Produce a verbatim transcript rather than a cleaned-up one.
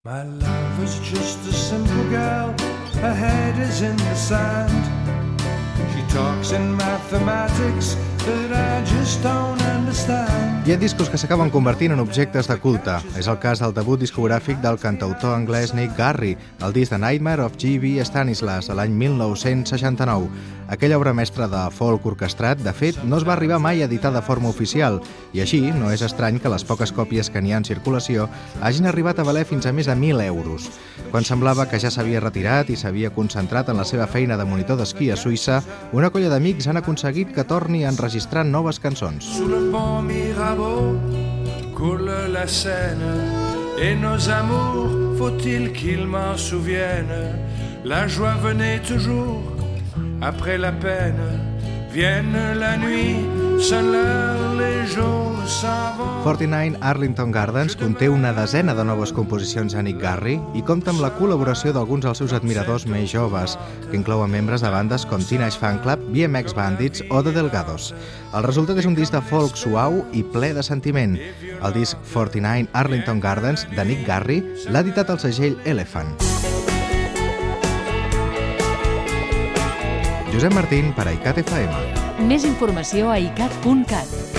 My love is just a simple girl, her head is in the sand. She talks in mathematics that I just don't understand. Hi ha discos que s'acaben convertint en objectes de culte. És el cas del debut discogràfic del cantautor anglès Nick Garry, el disc The Nightmare of G B Stanislas, a l'any mil nou-cents seixanta-nou. Aquella obra mestra de folk orquestrat, de fet, no es va arribar mai a editar de forma oficial, i així no és estrany que les poques còpies que n'hi ha en circulació hagin arribat a valer fins a més de mil euros. Quan semblava que ja s'havia retirat i s'havia concentrat en la seva feina de monitor d'esquí a Suïssa, una colla d'amics han aconseguit que torni a enregistrar noves cançons. Sous le pont Mirabeau coule la Seine et nos amours, faut-il qu'ils m'en souviennent? La joie venait toujours après la peine, vienne la nuit, sonne l'heure, les jours s'en vont. quaranta-nine Arlington Gardens conté una desena de noves composicions de Nick Garry i compta amb la col·laboració d'alguns dels seus admiradors més joves, que inclouen membres de bandes com Teenage Fan Club, B M X Bandits o The Delgados. El resultat és un disc de folk suau i ple de sentiment. El disc quaranta-nine Arlington Gardens de Nick Garry l'ha editat el segell Elephant. Josep Martín per a ICAT F M. Més informació a icat punt cat.